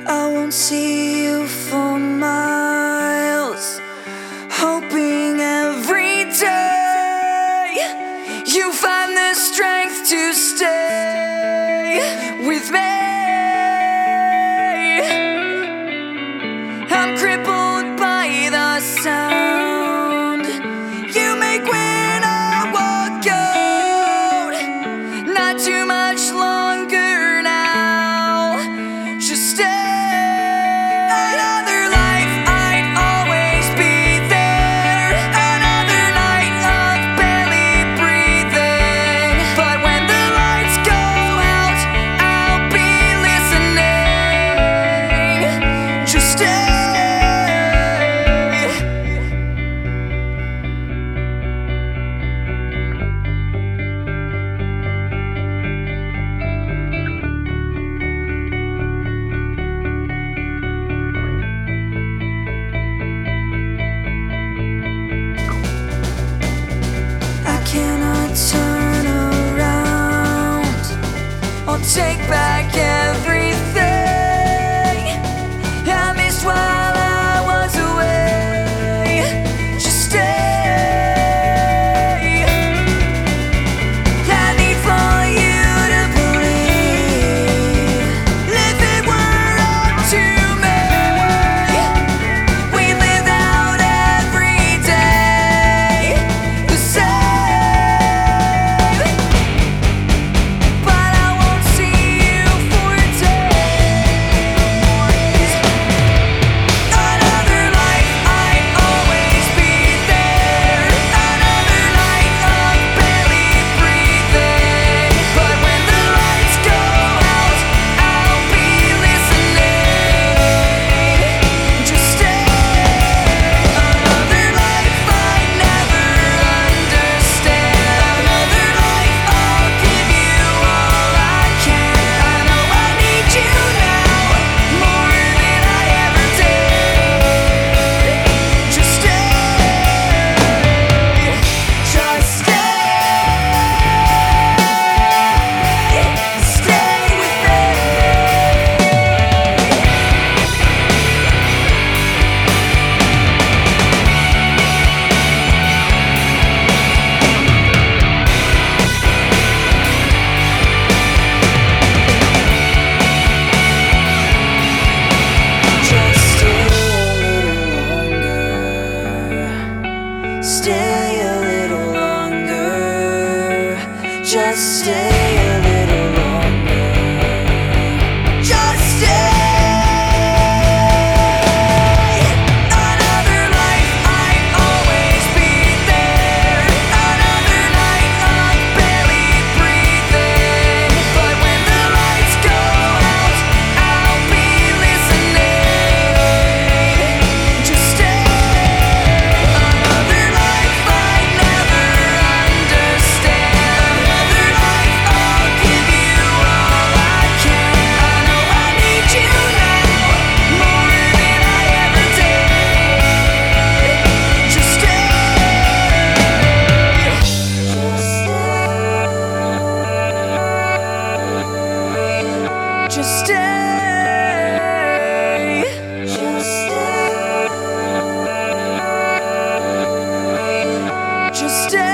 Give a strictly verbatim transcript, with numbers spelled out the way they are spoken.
I won't see you for miles, hoping every day you find the strength to stay with me. I'm crippled by the sound you make when I walk out. Not too much longer now, just stay. Another life, I'd always be there. Another night of barely breathing. But when the lights go out, I'll be listening. Just stay. Cannot turn around or take back everything I missed while I was away. Just stay. I need for you to believe. If it were up to me, we live out every day the same. Stay a little longer. Just stay a little longer. Just stay. Another life, I'd always be there. Another night of barely breathing. But when the lights go out, I'll be listening. Just stay. Just stay. Just stay. Just stay.